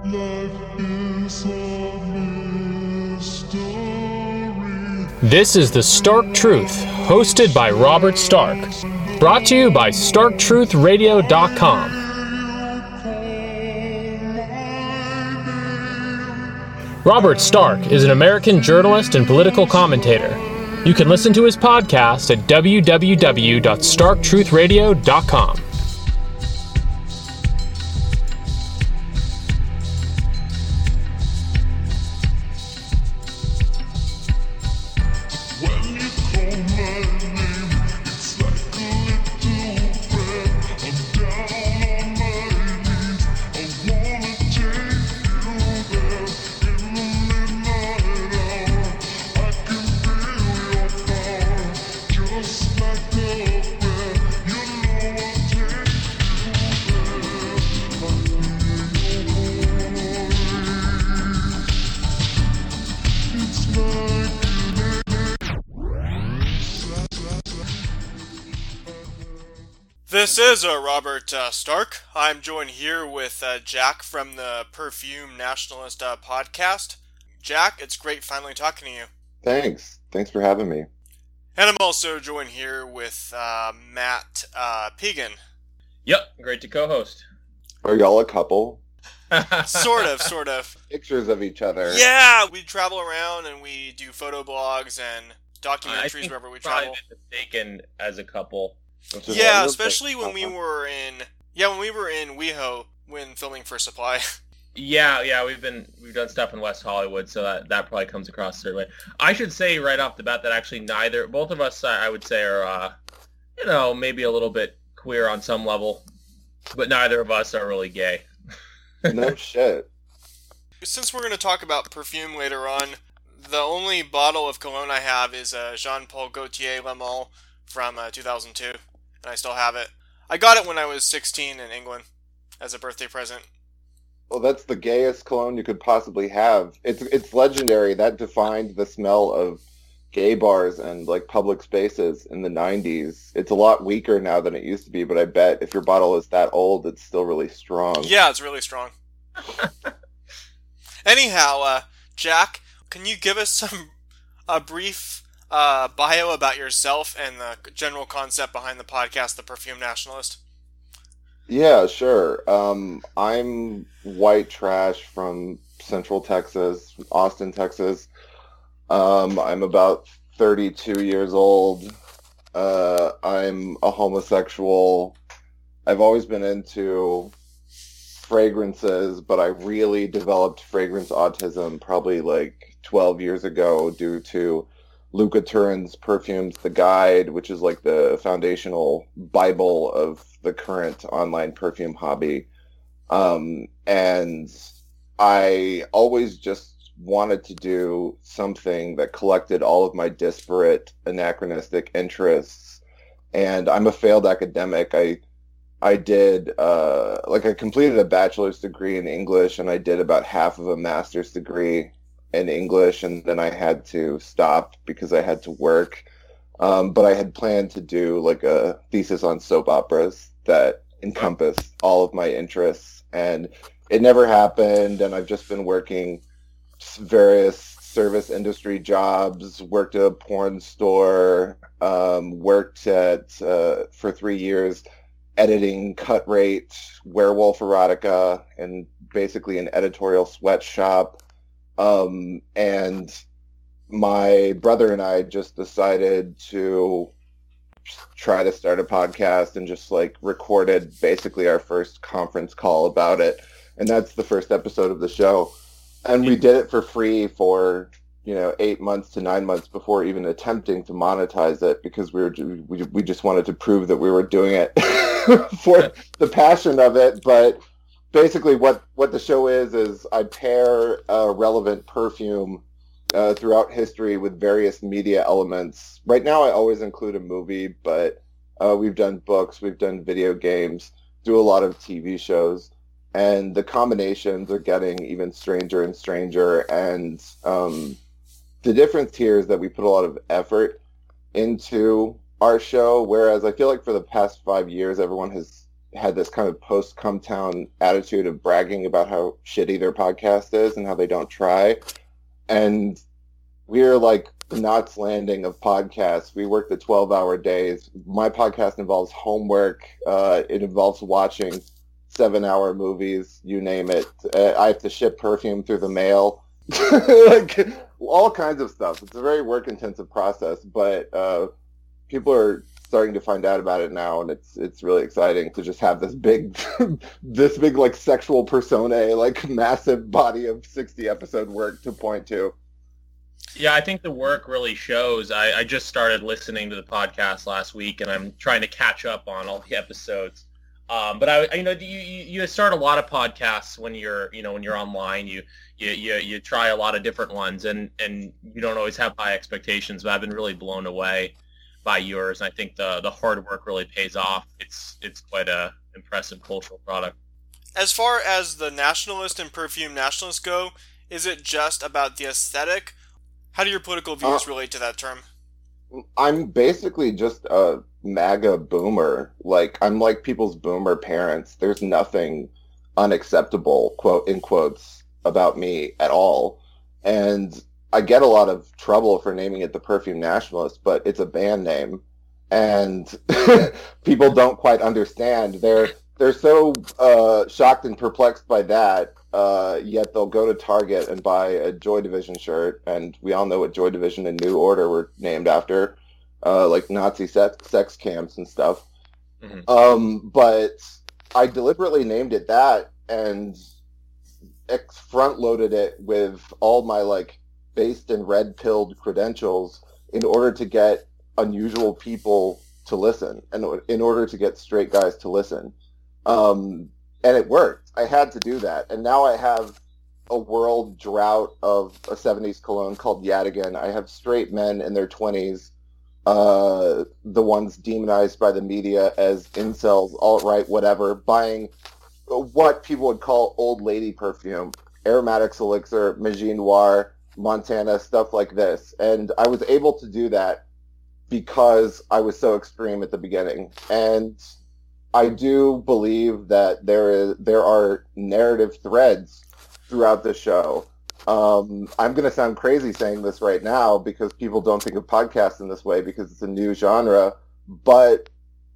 This is The Stark Truth, hosted by Robert Stark. Brought to you by StarkTruthRadio.com. Robert Stark is an American journalist and political commentator. You can listen to his podcast at www.StarkTruthRadio.com. This is Robert Stark. I'm joined here with Jack from the Perfume Nationalist podcast. Jack, it's great finally talking to you. Thanks for having me. And I'm also joined here with Matt Pegan. Yep, great to co-host. Are y'all a couple? Sort of. Pictures of each other. Yeah, we travel around and we do pho blogs and documentaries wherever we travel. I think we've mistaken as a couple. Yeah, especially when we were in WeHo when filming for Supply. Yeah, we've done stuff in West Hollywood, so that probably comes across a certain way. I should say right off the bat that actually both of us, I would say, are maybe a little bit queer on some level, but neither of us are really gay. No shit. Since we're going to talk about perfume later on, the only bottle of cologne I have is Jean Paul Gaultier Le Male from 2002. And I still have it. I got it when I was 16 in England as a birthday present. Well, that's the gayest cologne you could possibly have. It's legendary. That defined the smell of gay bars and like public spaces in the 90s. It's a lot weaker now than it used to be, but I bet if your bottle is that old, it's still really strong. Yeah, it's really strong. Anyhow, Jack, can you give us a brief bio about yourself and the general concept behind the podcast, The Perfume Nationalist? Yeah, sure. I'm white trash from Central Texas, Austin, Texas. I'm about 32 years old. I'm a homosexual. I've always been into fragrances, but I really developed fragrance autism probably like 12 years ago due to Luca Turin's Perfumes, The Guide, which is like the foundational Bible of the current online perfume hobby. And I always just wanted to do something that collected all of my disparate, anachronistic interests. And I'm a failed academic. I did, I completed a bachelor's degree in English, and I did about half of a master's degree in English, and then I had to stop because I had to work. But I had planned to do like a thesis on soap operas that encompassed all of my interests, and it never happened. And I've just been working various service industry jobs, worked at a porn store, worked at, for 3 years, editing Cut Rate, Werewolf Erotica, and basically an editorial sweatshop. And my brother and I just decided to try to start a podcast and just like recorded basically our first conference call about it. And that's the first episode of the show. And we did it for free for, 8 months to 9 months before even attempting to monetize it, because we just wanted to prove that we were doing it for the passion of it. But basically what the show is I pair a relevant perfume throughout history with various media elements. Right now I always include a movie, but we've done books, we've done video games, do a lot of TV shows, and the combinations are getting even stranger and stranger. And the difference here is that we put a lot of effort into our show, whereas I feel like for the past 5 years everyone has had this kind of post-Cumtown attitude of bragging about how shitty their podcast is and how they don't try. And we're like the Knots Landing of podcasts. We work the 12-hour days. My podcast involves homework. It involves watching 7-hour movies, you name it. I have to ship perfume through the mail. Like, all kinds of stuff. It's a very work-intensive process, but people are starting to find out about it now, and it's really exciting to just have this big like sexual persona, like massive body of 60 episode work to point to. Yeah, I think the work really shows. I just started listening to the podcast last week, and I'm trying to catch up on all the episodes. But you start a lot of podcasts when you're online. You try a lot of different ones, and you don't always have high expectations. But I've been really blown away by yours. And I think the hard work really pays off. It's quite a impressive cultural product. As far as the nationalist and perfume nationalist go, is it just about the aesthetic? How do your political views relate to that term? I'm basically just a MAGA boomer. Like, I'm like people's boomer parents. There's nothing unacceptable, quote in quotes, about me at all. And I get a lot of trouble for naming it the Perfume Nationalist, but it's a band name, and people don't quite understand. They're so shocked and perplexed by that, yet they'll go to Target and buy a Joy Division shirt, and we all know what Joy Division and New Order were named after, like Nazi sex camps and stuff. Mm-hmm. But I deliberately named it that, and front-loaded it with all my, like, based and red-pilled credentials in order to get unusual people to listen, and in order to get straight guys to listen. And it worked. I had to do that. And now I have a world drought of a 70s cologne called Yadigan. I have straight men in their 20s, the ones demonized by the media as incels, alt-right, whatever, buying what people would call old lady perfume, Aromatics Elixir, Magie Noir, Montana, stuff like this. And I was able to do that because I was so extreme at the beginning. And I do believe that there are narrative threads throughout the show. I'm going to sound crazy saying this right now because people don't think of podcasts in this way because it's a new genre, but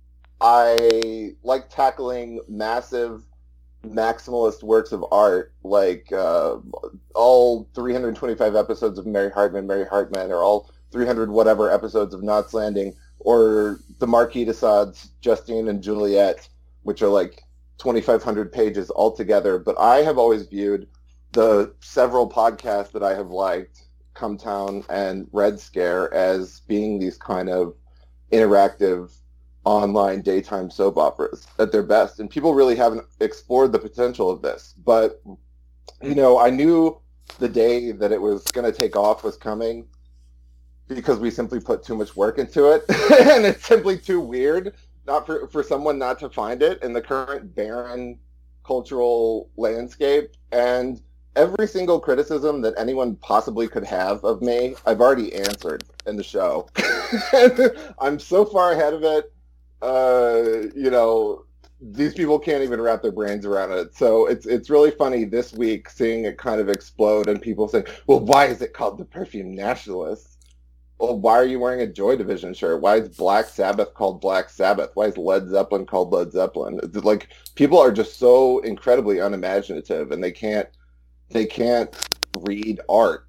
I like tackling massive maximalist works of art, like all 325 episodes of Mary Hartman, or all 300 whatever episodes of Knots Landing, or the Marquis de Sade's Justine and Juliet, which are like 2,500 pages altogether. But I have always viewed the several podcasts that I have liked, Cumtown and Red Scare, as being these kind of interactive online daytime soap operas at their best. And people really haven't explored the potential of this. But, you know, I knew the day that it was going to take off was coming because we simply put too much work into it. And it's simply too weird not for someone not to find it in the current barren cultural landscape. And every single criticism that anyone possibly could have of me, I've already answered in the show. I'm so far ahead of it. You know, these people can't even wrap their brains around it. So it's really funny this week seeing it kind of explode and people saying, well, why is it called the Perfume Nationalists? Well, why are you wearing a Joy Division shirt? Why is Black Sabbath called Black Sabbath? Why is Led Zeppelin called Led Zeppelin? It's like, people are just so incredibly unimaginative, and they can't read art.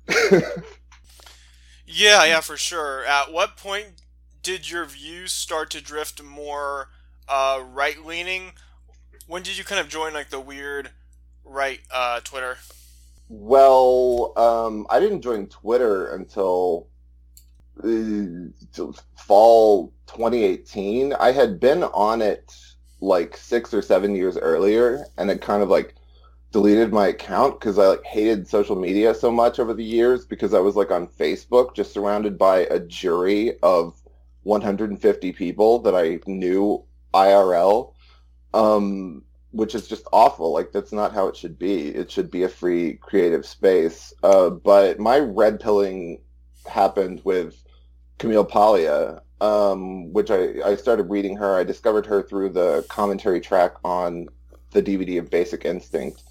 Yeah, for sure. At what point did your views start to drift more right-leaning? When did you kind of join like the weird right Twitter? Well, I didn't join Twitter until fall 2018. I had been on it like 6 or 7 years earlier, and it kind of like deleted my account because I like hated social media so much over the years, because I was like on Facebook just surrounded by a jury of 150 people that I knew IRL, which is just awful. Like, that's not how it should be. It should be a free creative space. But my red pilling happened with Camille Paglia, which I started reading her. I discovered her through the commentary track on the DVD of Basic Instinct.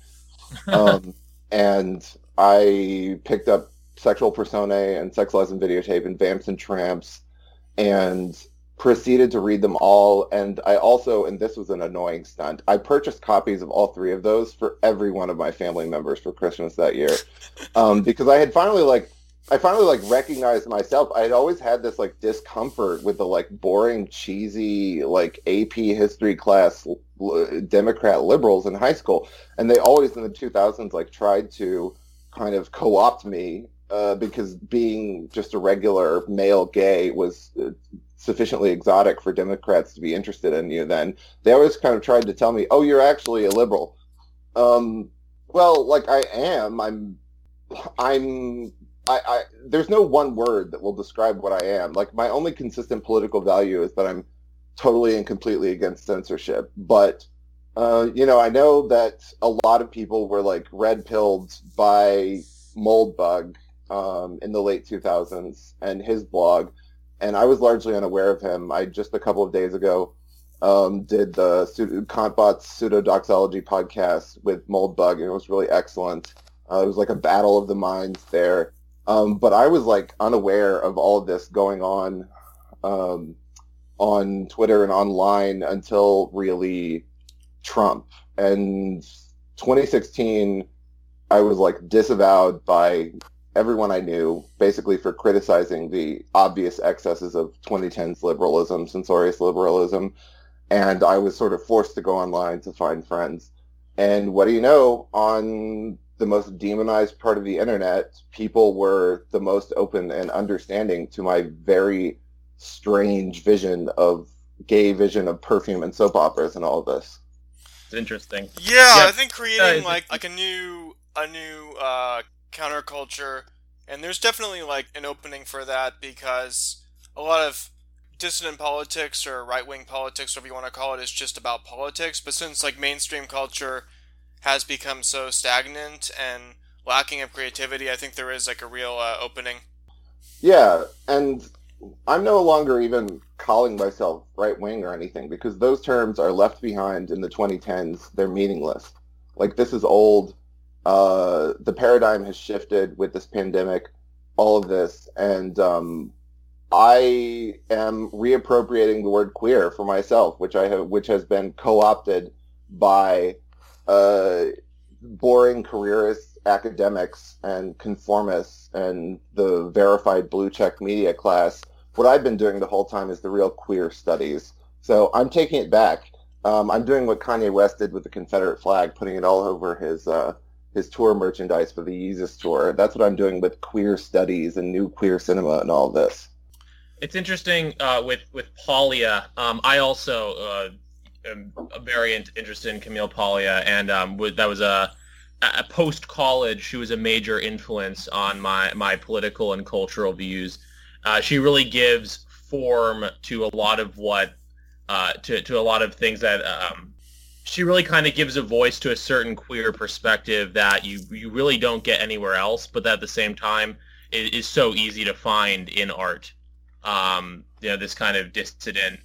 And I picked up Sexual Personae and Sex, Lies, and Videotape and Vamps and Tramps and proceeded to read them all. And I also, and this was an annoying stunt, I purchased copies of all three of those for every one of my family members for Christmas that year. Because I finally recognized myself. I had always had this like discomfort with the like boring, cheesy, like AP history class Democrat liberals in high school. And they always in the 2000s like tried to kind of co-opt me because being just a regular male gay was sufficiently exotic for Democrats to be interested in you then. They always kind of tried to tell me, oh, you're actually a liberal. Well, like I am. There's no one word that will describe what I am. Like my only consistent political value is that I'm totally and completely against censorship. But, I know that a lot of people were like red-pilled by Moldbug in the late 2000s and his blog. And I was largely unaware of him. I just a couple of days ago did the Kantbot's Pseudodoxology podcast with Moldbug, and it was really excellent. It was like a battle of the minds there. But I was like unaware of all of this going on Twitter and online until really Trump. And 2016, I was like disavowed by everyone I knew, basically for criticizing the obvious excesses of 2010's liberalism, censorious liberalism. And I was sort of forced to go online to find friends. And what do you know, on the most demonized part of the internet, people were the most open and understanding to my very strange gay vision of perfume and soap operas and all of this. It's interesting. Yeah, I think creating like a new counterculture, and there's definitely like an opening for that because a lot of dissident politics or right-wing politics, whatever you want to call it, is just about politics. But since like mainstream culture has become so stagnant and lacking of creativity, I think there is like a real opening. Yeah, and I'm no longer even calling myself right-wing or anything because those terms are left behind in the 2010s. They're meaningless. Like, this is old. The paradigm has shifted with this pandemic, all of this, and I am reappropriating the word queer for myself, which has been co-opted by boring careerist academics and conformists and the verified blue check media class. What I've been doing the whole time is the real queer studies. So I'm taking it back. I'm doing what Kanye West did with the Confederate flag, putting it all over his tour merchandise for the Yeezus tour. That's what I'm doing with queer studies and new queer cinema and all this. It's interesting with Paglia. I also am very interested in Camille Paglia, and that was a post-college. She was a major influence on my political and cultural views. She really gives form to a lot of what to a lot of things that she really kind of gives a voice to a certain queer perspective that you really don't get anywhere else, but that at the same time it is so easy to find in art. This kind of dissident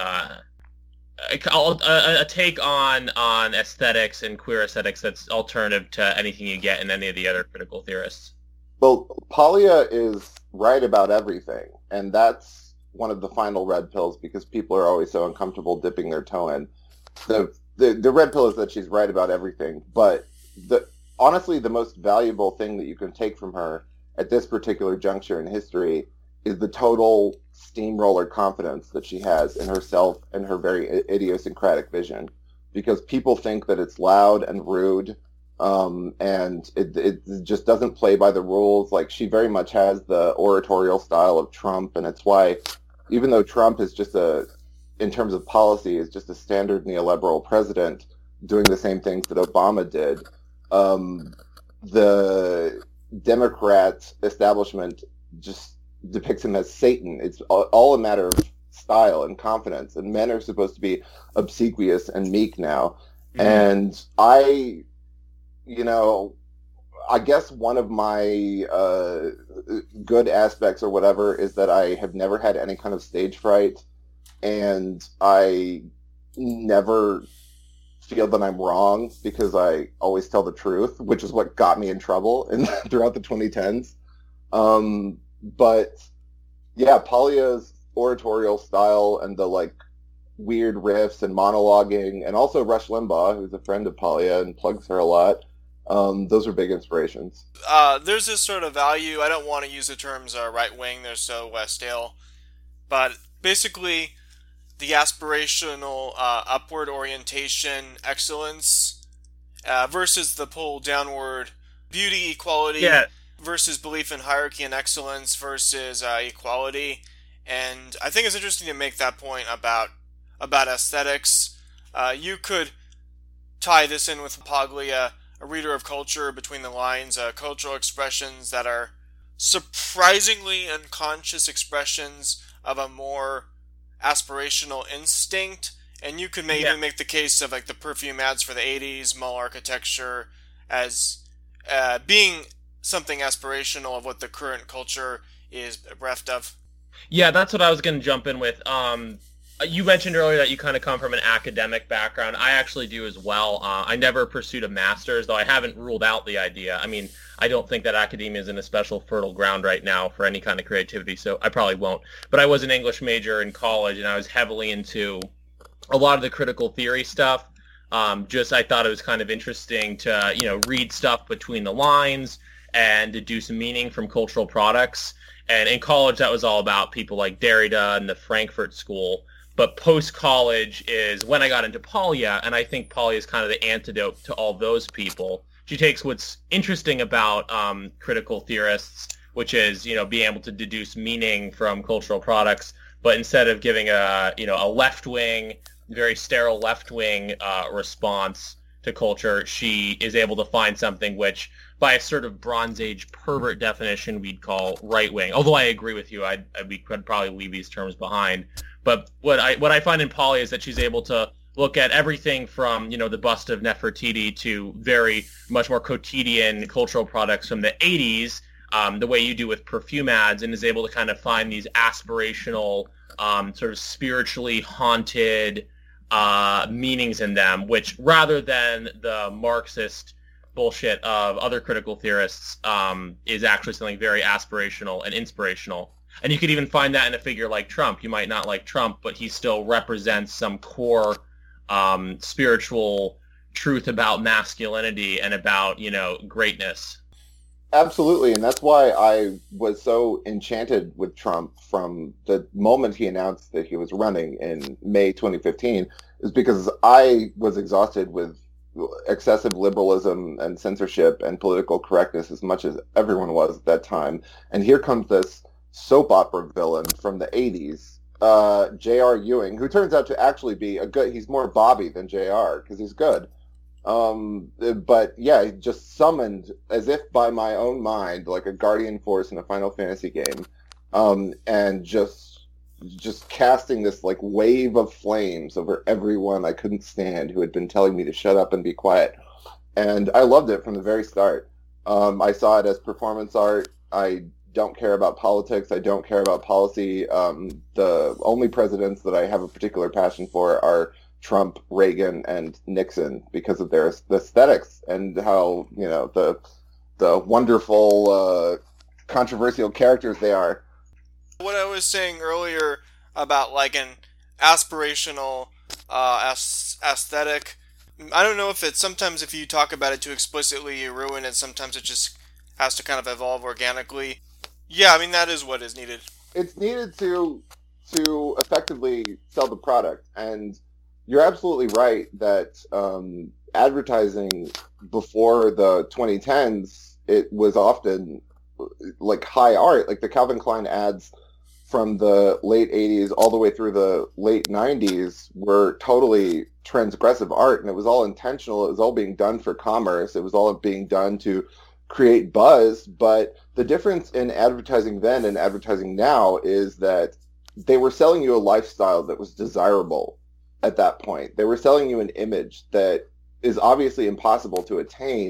a take on aesthetics and queer aesthetics that's alternative to anything you get in any of the other critical theorists. Well, Paglia is right about everything, and that's one of the final red pills because people are always so uncomfortable dipping their toe in. The red pill is that she's right about everything, but honestly, the most valuable thing that you can take from her at this particular juncture in history is the total steamroller confidence that she has in herself and her very idiosyncratic vision, because people think that it's loud and rude, and it just doesn't play by the rules. Like, she very much has the oratorial style of Trump, and it's why, even though Trump is just in terms of policy, is just a standard neoliberal president doing the same things that Obama did, the Democrat establishment just depicts him as Satan. It's all a matter of style and confidence, and men are supposed to be obsequious and meek now. Mm-hmm. And I guess one of my good aspects or whatever is that I have never had any kind of stage fright, and I never feel that I'm wrong because I always tell the truth, which is what got me in trouble throughout the 2010s. But yeah, Polya's oratorial style and the like weird riffs and monologuing, and also Rush Limbaugh, who's a friend of Polya and plugs her a lot. Those are big inspirations. There's this sort of value. I don't want to use the terms right wing; they're so stale. But basically, the aspirational upward orientation, excellence, versus the pull downward beauty, equality, versus belief in hierarchy and excellence versus equality. And I think it's interesting to make that point about aesthetics. You could tie this in with Paglia, a reader of culture between the lines, cultural expressions that are surprisingly unconscious expressions of a more aspirational instinct. And you could maybe make the case of like the perfume ads for the 80s, mall architecture, as being something aspirational of what the current culture is bereft of. Yeah, that's what I was going to jump in with. You mentioned earlier that you kind of come from an academic background. I actually do as well. I never pursued a master's, though I haven't ruled out the idea. I mean, I don't think that academia is in a special fertile ground right now for any kind of creativity, so I probably won't. But I was an English major in college, and I was heavily into a lot of the critical theory stuff. I thought it was kind of interesting to, read stuff between the lines and deduce meaning from cultural products. And in college, that was all about people like Derrida and the Frankfurt School. But post-college is when I got into Polya, and I think Polya is kind of the antidote to all those people. She takes what's interesting about critical theorists, which is, being able to deduce meaning from cultural products, but instead of giving a left-wing, very sterile left-wing response to culture, she is able to find something which, by a sort of Bronze Age pervert definition, we'd call right-wing. Although I agree with you, we could probably leave these terms behind. But what I find in Polya is that she's able to look at everything from, the bust of Nefertiti to very much more quotidian cultural products from the 80s, the way you do with perfume ads, and is able to kind of find these aspirational, sort of spiritually haunted meanings in them, which rather than the Marxist bullshit of other critical theorists is actually something very aspirational and inspirational. And you could even find that in a figure like Trump. You might not like Trump, but he still represents some core spiritual truth about masculinity and about, greatness. Absolutely, and that's why I was so enchanted with Trump from the moment he announced that he was running in May 2015, is because I was exhausted with excessive liberalism and censorship and political correctness as much as everyone was at that time. And here comes this soap opera villain from the 80s, J.R. Ewing, who turns out to actually be he's more Bobby than J.R. because he's good. But yeah, he just summoned, as if by my own mind, like a guardian force in a Final Fantasy game, and just casting this like wave of flames over everyone I couldn't stand who had been telling me to shut up and be quiet. And I loved it from the very start. I saw it as performance art. I don't care about politics. I don't care about policy. The only presidents that I have a particular passion for are Trump, Reagan, and Nixon because of their aesthetics and how, the wonderful, controversial characters they are. What I was saying earlier about like an aspirational aesthetic, I don't know if it's sometimes if you talk about it too explicitly, you ruin it. Sometimes it just has to kind of evolve organically. Yeah, I mean, that is what is needed. It's needed to effectively sell the product. And you're absolutely right that advertising before the 2010s, it was often like high art. Like the Calvin Klein ads from the late 80s all the way through the late 90s were totally transgressive art. And it was all intentional. It was all being done for commerce. It was all being done to create buzz. But the difference in advertising then and advertising now is that they were selling you a lifestyle that was desirable at that point. They were selling you an image that is obviously impossible to attain,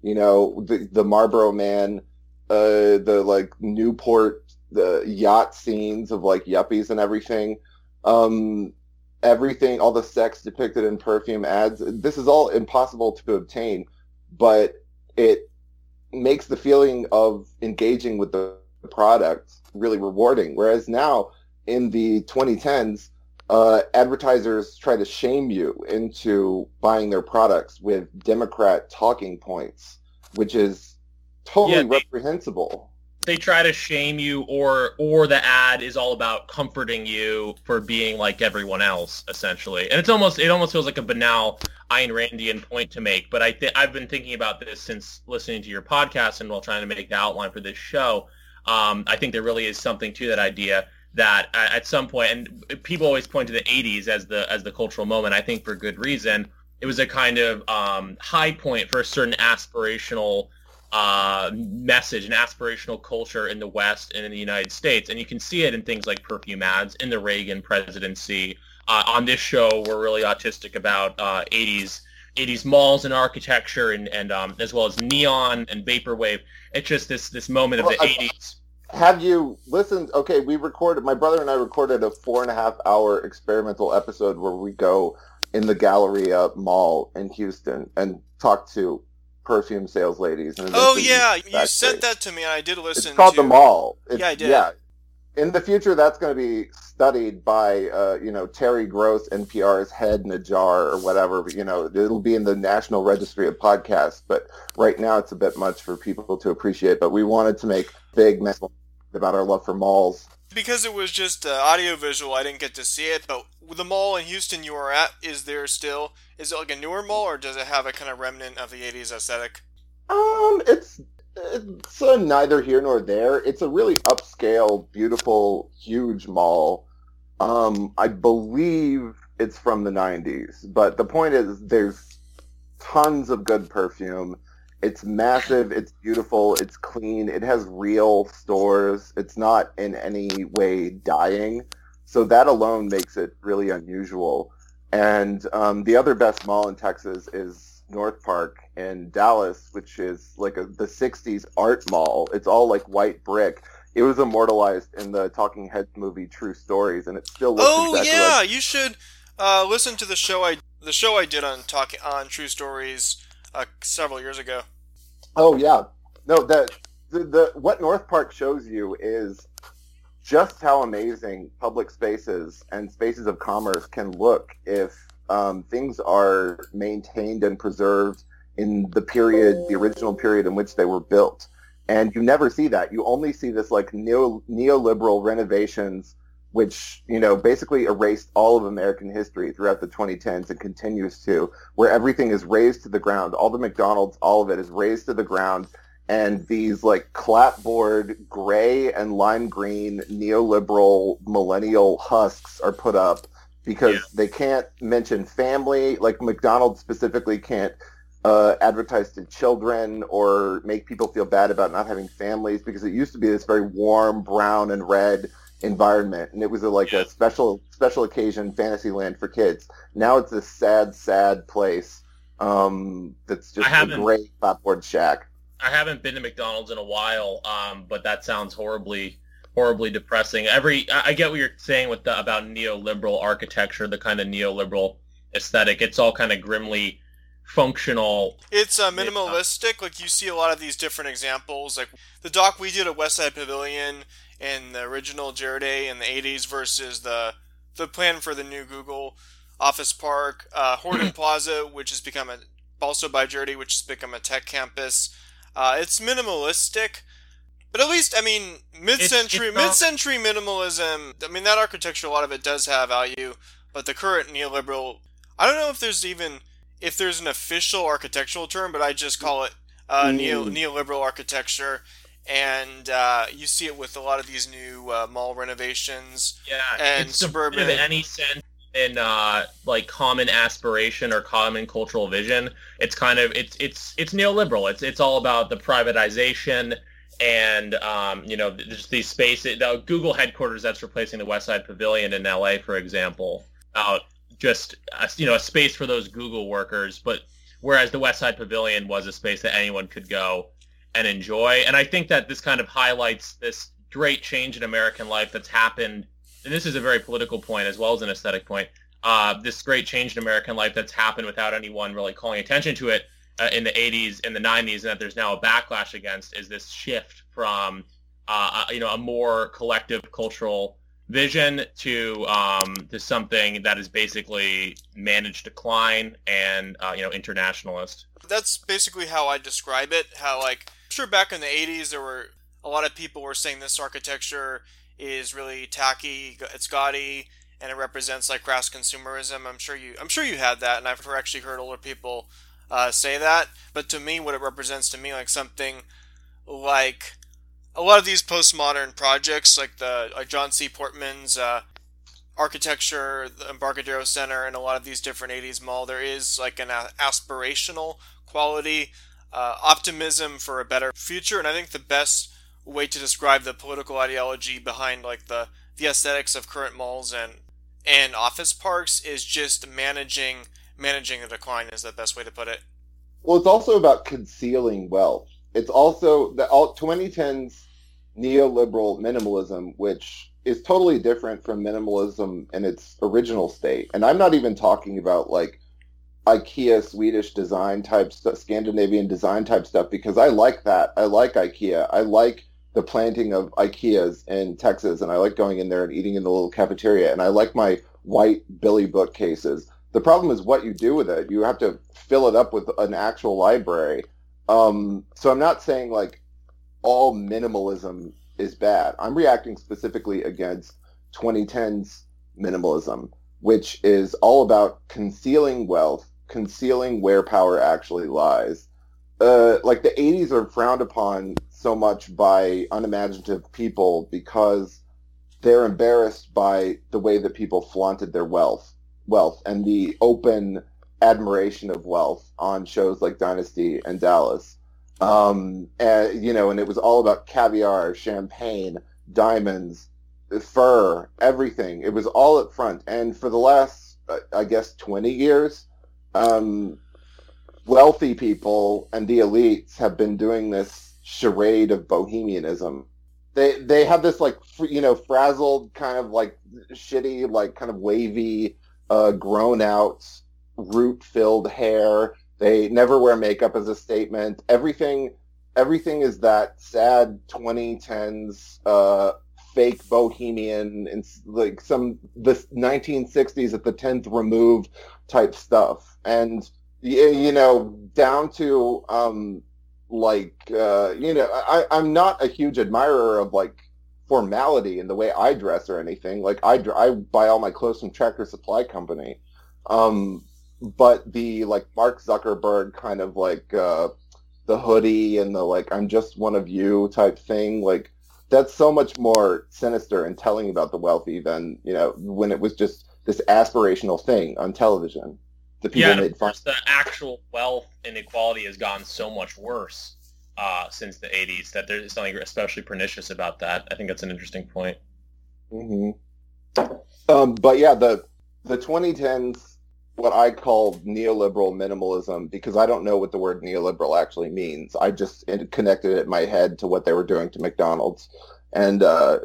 the Marlboro Man, the like Newport, the yacht scenes of like yuppies and everything. Everything, all the sex depicted in perfume ads. This is all impossible to obtain, but it makes the feeling of engaging with the product really rewarding. Whereas now in the 2010s, advertisers try to shame you into buying their products with Democrat talking points, which is totally reprehensible. They try to shame you, or the ad is all about comforting you for being like everyone else, essentially. And it almost feels like a banal Ayn Randian point to make. But I've been thinking about this since listening to your podcast and while trying to make the outline for this show. I think there really is something to that idea that at some point, and people always point to the 80s as the cultural moment. I think for good reason. It was a kind of high point for a certain aspirational message, an aspirational culture in the West and in the United States. And you can see it in things like perfume ads in the Reagan presidency. On this show, we're really autistic about 80s malls and architecture and as well as neon and vaporwave. It's just this moment of the 80s. Have you listened? Okay, my brother and I recorded a 4.5-hour experimental episode where we go in the Galleria Mall in Houston and talk to perfume sales ladies. And you sent that to me, and I did listen. It's called The Mall. I did. Yeah. In the future, that's going to be studied by, Terry Gross, NPR's head in a jar or whatever. It'll be in the National Registry of Podcasts. But right now, it's a bit much for people to appreciate. But we wanted to make big message about our love for malls. Because it was just audio-visual, I didn't get to see it. But the mall in Houston you were at, is it like a newer mall, or does it have a kind of remnant of the 80s aesthetic? It's neither here nor there. It's a really upscale, beautiful, huge mall. I believe it's from the 90s. But the point is, there's tons of good perfume. It's massive, it's beautiful, it's clean, it has real stores. It's not in any way dying. So that alone makes it really unusual. And the other best mall in Texas is North Park in Dallas, which is like the 60s art mall. It's all like white brick. It was immortalized in the Talking Heads movie True Stories, and it still looks exactly like... You should listen to the show I did on True Stories several years ago. Oh yeah, no, the what North Park shows you is just how amazing public spaces and spaces of commerce can look if things are maintained and preserved in the original period in which they were built. And you never see that. You only see this like neoliberal renovations, which, basically erased all of American history throughout the 2010s and continues to, where everything is razed to the ground. All the McDonald's, all of it is razed to the ground. And these like clapboard gray and lime green neoliberal millennial husks are put up because they can't mention family. Like McDonald's specifically can't advertise to children or make people feel bad about not having families, because it used to be this very warm brown and red environment, and it was a special occasion fantasy land for kids. Now it's this sad place that's just a gray clapboard shack. I haven't been to McDonald's in a while, but that sounds horribly depressing. I get what you're saying about neoliberal architecture, the kind of neoliberal aesthetic. It's all kind of grimly functional. It's minimalistic. Like, you see a lot of these different examples, like the doc we did at Westside Pavilion in the original Jarday in the 80s versus the plan for the new Google office park, Horton Plaza, which has become also by Jarday, which has become a tech campus. It's minimalistic, but at least, mid-century minimalism, that architecture, a lot of it does have value, but the current neoliberal, I don't know if there's an official architectural term, but I just call it neoliberal architecture. And you see it with a lot of these new mall renovations. Yeah, and it's suburban. In any sense in like common aspiration or common cultural vision, it's kind of it's neoliberal. It's all about the privatization and just these spaces. The Google headquarters that's replacing the Westside Pavilion in LA, for example, just a space for those Google workers, but whereas the West Side Pavilion was a space that anyone could go and enjoy. And I think that this kind of highlights this great change in American life that's happened, and this is a very political point as well as an aesthetic point, this great change in American life that's happened without anyone really calling attention to it in the 80s and the 90s, and that there's now a backlash against, is this shift from a more collective cultural vision to something that is basically managed decline and internationalist. That's basically how I describe it. How, like, I'm sure back in the 80s there were a lot of people were saying this architecture is really tacky, it's gaudy, and it represents like crass consumerism. I'm sure you had that, and I've actually heard older people say that. But to me, what it represents to me, like something like a lot of these postmodern projects, like John C. Portman's architecture, the Embarcadero Center, and a lot of these different 80s mall, there is like an aspirational quality, optimism for a better future. And I think the best way to describe the political ideology behind like the aesthetics of current malls and office parks is just managing the decline is the best way to put it. Well, it's also about concealing wealth. It's also the 2010s neoliberal minimalism, which is totally different from minimalism in its original state. And I'm not even talking about like IKEA Swedish design type stuff, Scandinavian design type stuff, because I like that. I like IKEA. I like the planting of IKEAs in Texas, and I like going in there and eating in the little cafeteria, and I like my white Billy bookcases. The problem is what you do with it. You have to fill it up with an actual library. So I'm not saying like all minimalism is bad. I'm reacting specifically against 2010's minimalism, which is all about concealing wealth, concealing where power actually lies. Like the 80s are frowned upon so much by unimaginative people because they're embarrassed by the way that people flaunted their wealth and the open admiration of wealth on shows like Dynasty and Dallas. And it was all about caviar, champagne, diamonds, fur, everything. It was all up front. And for the last, 20 years, wealthy people and the elites have been doing this charade of bohemianism. They have this like frazzled kind of like shitty like kind of wavy grown out root filled hair. They never wear makeup as a statement. Everything is that sad 2010s fake bohemian and like the 1960s at the 10th removed type stuff. And down to I'm not a huge admirer of like formality in the way I dress or anything. Like I buy all my clothes from Tractor Supply Company. But the like Mark Zuckerberg kind of like the hoodie and the like I'm just one of you type thing, like that's so much more sinister and telling about the wealthy than when it was just this aspirational thing on television. The people made fun. The actual wealth inequality has gotten so much worse since the 80s that there's something especially pernicious about that. I think that's an interesting point. Mm-hmm. But yeah, the 2010s, what I call neoliberal minimalism, because I don't know what the word neoliberal actually means. I just connected it in my head to what they were doing to McDonald's. And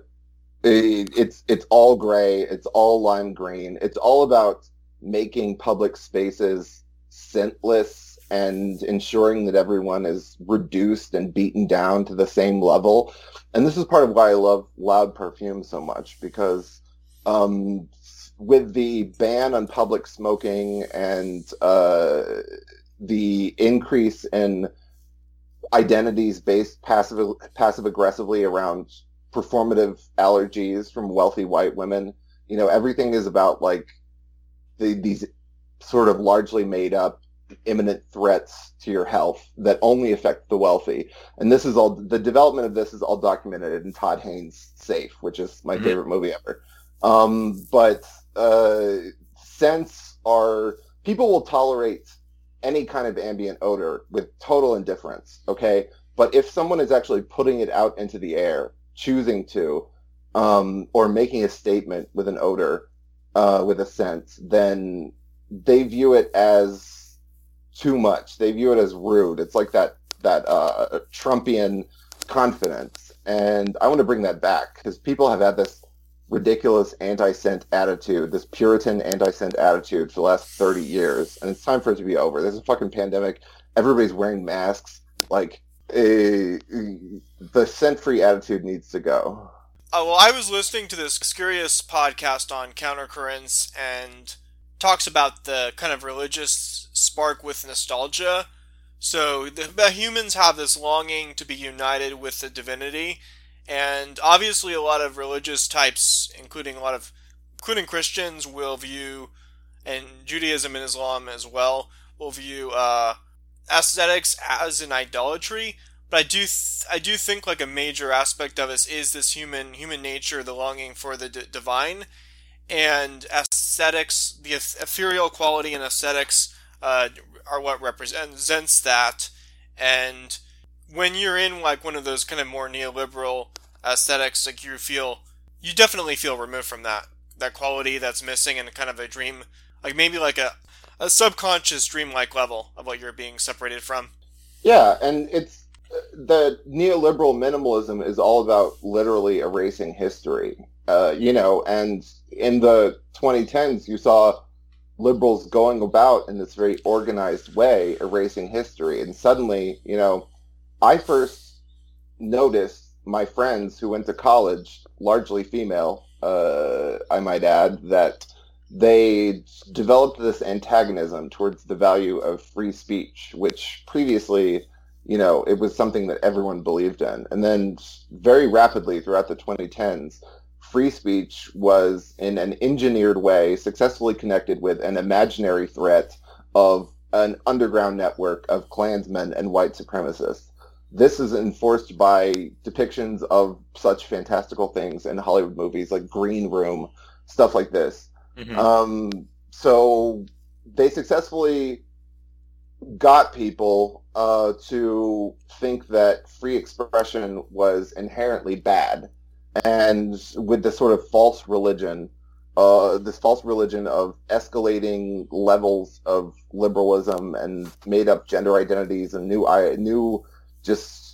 it's all gray. It's all lime green. It's all about making public spaces scentless and ensuring that everyone is reduced and beaten down to the same level. And this is part of why I love Loud Perfume so much, because with the ban on public smoking and the increase in identities based passive aggressively around performative allergies from wealthy white women, everything is about like these sort of largely made up imminent threats to your health that only affect the wealthy. And this is all, the development of this is all documented in Todd Haynes' Safe, which is my favorite movie ever. But scents are, people will tolerate any kind of ambient odor with total indifference, okay? But if someone is actually putting it out into the air, choosing to, or making a statement with an odor, with a scent, then they view it as too much. They view it as rude. It's like that Trumpian confidence. And I want to bring that back because people have had this ridiculous anti-scent attitude, this Puritan anti-scent attitude for the last 30 years. And it's time for it to be over. There's a fucking pandemic. Everybody's wearing masks. Like, the scent-free attitude needs to go. Well, I was listening to this curious podcast on countercurrents and talks about the kind of religious spark with nostalgia. So the humans have this longing to be united with the divinity, and obviously a lot of religious types, including Christians, will view, and Judaism and Islam as well, will view aesthetics as an idolatry. But I do think like a major aspect of it is this human nature, the longing for the divine, and aesthetics, the ethereal quality in aesthetics are what represents that. And when you're in like one of those kind of more neoliberal aesthetics, like you definitely feel removed from that quality that's missing in kind of a dream, like maybe like a subconscious dreamlike level of what you're being separated from. Yeah, and it's the neoliberal minimalism is all about literally erasing history, and in the 2010s, you saw liberals going about in this very organized way, erasing history. And suddenly, I first noticed my friends who went to college, largely female, I might add, that they developed this antagonism towards the value of free speech, which previously, it was something that everyone believed in. And then very rapidly throughout the 2010s, free speech was in an engineered way successfully connected with an imaginary threat of an underground network of Klansmen and white supremacists. This is enforced by depictions of such fantastical things in Hollywood movies like Green Room, stuff like this. Mm-hmm. So they successfully got people to think that free expression was inherently bad. And with this sort of false religion of escalating levels of liberalism and made-up gender identities and new just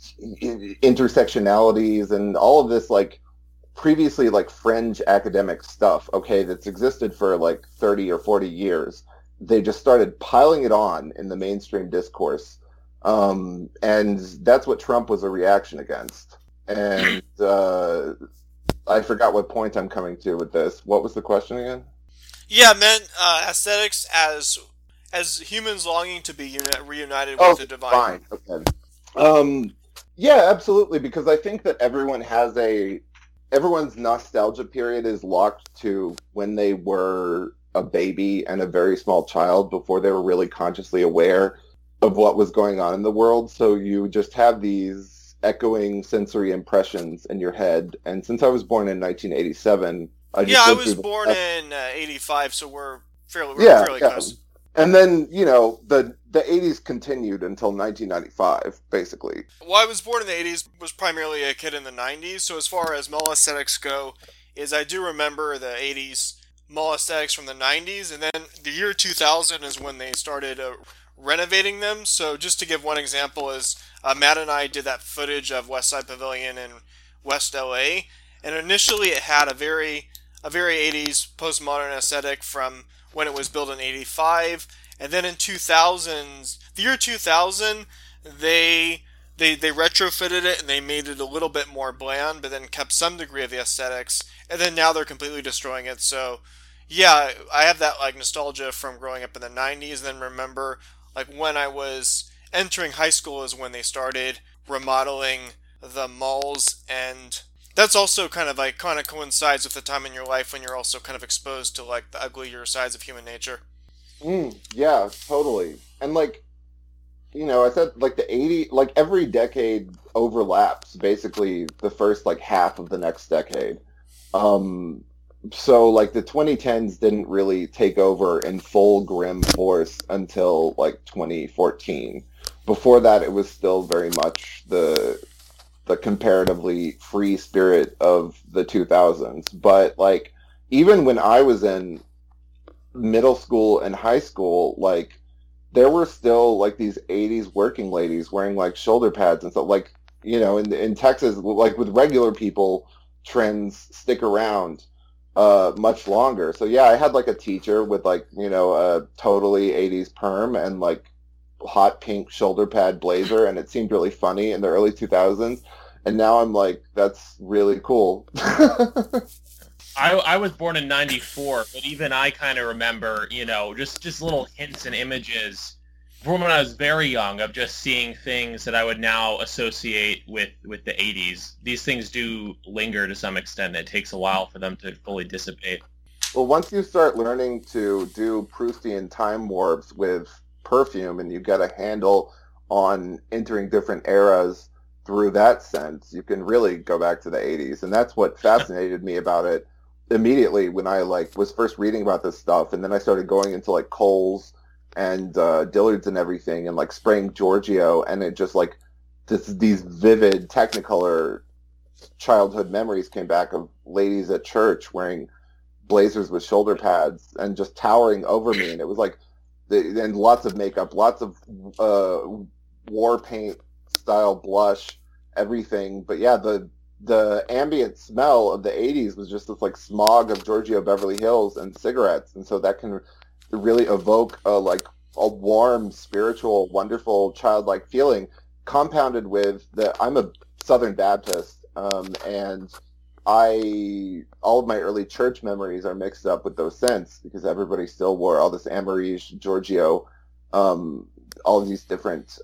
intersectionalities and all of this, like, previously, like, fringe academic stuff, okay, that's existed for, like, 30 or 40 years. They just started piling it on in the mainstream discourse. And that's what Trump was a reaction against. And I forgot what point I'm coming to with this. What was the question again? Yeah, meant aesthetics as humans longing to be reunited with the divine. Fine. Okay. Yeah, absolutely. Because I think that everyone's nostalgia period is locked to when they were a baby and a very small child before they were really consciously aware of what was going on in the world. So you just have these echoing sensory impressions in your head. And since I was born in 1987, I was born in 85, so we're fairly close. And then, the 80s continued until 1995, basically. Well, I was born in the 80s, was primarily a kid in the 90s, so as far as mall aesthetics go, is I do remember the 80s mall aesthetics from the 90s, and then the year 2000 is when they started renovating them. So just to give one example is Matt and I did that footage of West Side Pavilion in West LA, and initially it had a very 80s postmodern aesthetic from when it was built in 85, and then in the year 2000, they retrofitted it and they made it a little bit more bland, but then kept some degree of the aesthetics, and then now they're completely destroying it. So yeah, I have that like nostalgia from growing up in the 90s, and then remember like when I was entering high school is when they started remodeling the malls, and that's also kind of coincides with the time in your life when you're also kind of exposed to like the uglier sides of human nature. Yeah, totally. And like, I said like the 80s, like every decade overlaps basically the first like half of the next decade. So like the 2010s didn't really take over in full grim force until like 2014. Before that, it was still very much the comparatively free spirit of the 2000s. But like even when I was in middle school and high school, like there were still like these 80s working ladies wearing like shoulder pads and stuff. Like, in Texas, like with regular people, trends stick around much longer. So yeah, I had like a teacher with like, a totally 80s perm and like hot pink shoulder pad blazer, and it seemed really funny in the early 2000s. And now I'm like, that's really cool. I was born in 94, but even I kind of remember, just little hints and images from when I was very young of just seeing things that I would now associate with the 80s. These things do linger to some extent. It takes a while for them to fully dissipate. Well, once you start learning to do Proustian time warps with perfume and you get a handle on entering different eras through that sense, you can really go back to the 80s. And that's what fascinated me about it immediately when I like was first reading about this stuff. And then I started going into like Kohl's and Dillard's and everything and like spraying Giorgio, and it just like these vivid Technicolor childhood memories came back of ladies at church wearing blazers with shoulder pads and just towering over me. And it was like, and lots of makeup, lots of war paint style blush, everything. But yeah, the ambient smell of the 80s was just this like smog of Giorgio Beverly Hills and cigarettes. And so that can really evoke like a warm, spiritual, wonderful, childlike feeling, compounded with I'm a Southern Baptist, and all of my early church memories are mixed up with those scents because everybody still wore all this Amarish, Giorgio, all of these different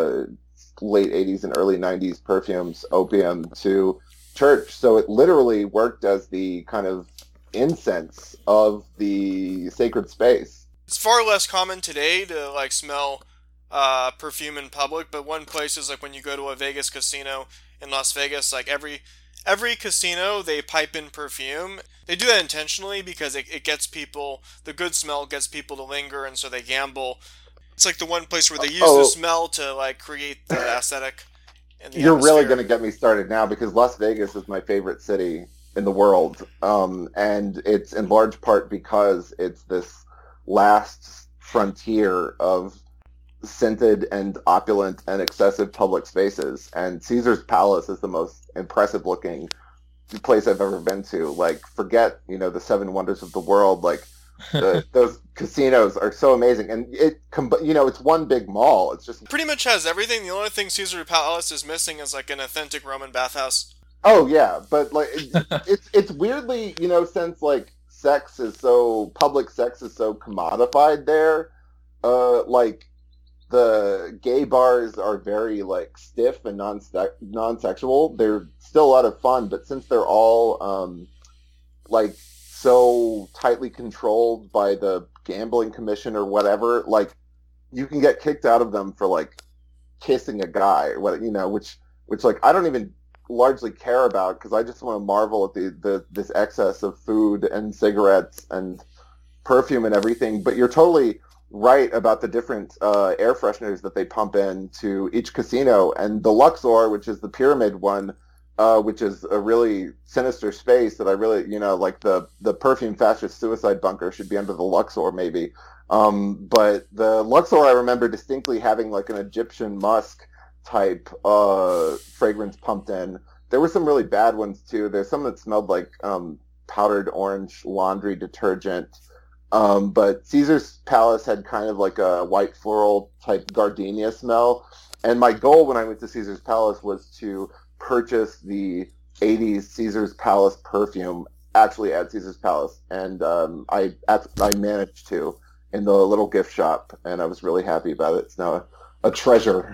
late 80s and early 90s perfumes, opium, to church. So it literally worked as the kind of incense of the sacred space. It's far less common today to like smell perfume in public, but one place is like when you go to a Vegas casino in Las Vegas, like every casino, they pipe in perfume. They do that intentionally because it gets people, the good smell gets people to linger, and so they gamble. It's like the one place where they use the smell to like create the aesthetic. And the You're atmosphere. really going to get me started now because Las Vegas is my favorite city in the world. And it's in large part because it's this last frontier of scented and opulent and excessive public spaces. And Caesar's Palace is the most impressive looking place I've ever been to. Like, forget, the seven wonders of the world. Like, those casinos are so amazing. And it's one big mall. It's just pretty much has everything. The only thing Caesar's Palace is missing is like an authentic Roman bathhouse. Oh yeah, but like it's weirdly, since like public sex is so commodified there, like the gay bars are very like stiff and non-sexual. They're still a lot of fun, but since they're all like so tightly controlled by the gambling commission or whatever, like you can get kicked out of them for like kissing a guy or what, which like I don't even largely care about because I just want to marvel at this excess of food and cigarettes and perfume and everything. But you're totally right about the different air fresheners that they pump into each casino, and the Luxor, which is the pyramid one, which is a really sinister space that I really, like the perfume fascist suicide bunker should be under the Luxor maybe. But the Luxor I remember distinctly having like an Egyptian musk type fragrance pumped in. There were some really bad ones too. There's some that smelled like powdered orange laundry detergent. But Caesar's Palace had kind of like a white floral type gardenia smell. And my goal when I went to Caesar's Palace was to purchase the 80s Caesar's Palace perfume actually at Caesar's Palace. And I managed to in the little gift shop, and I was really happy about it. It's now a treasure.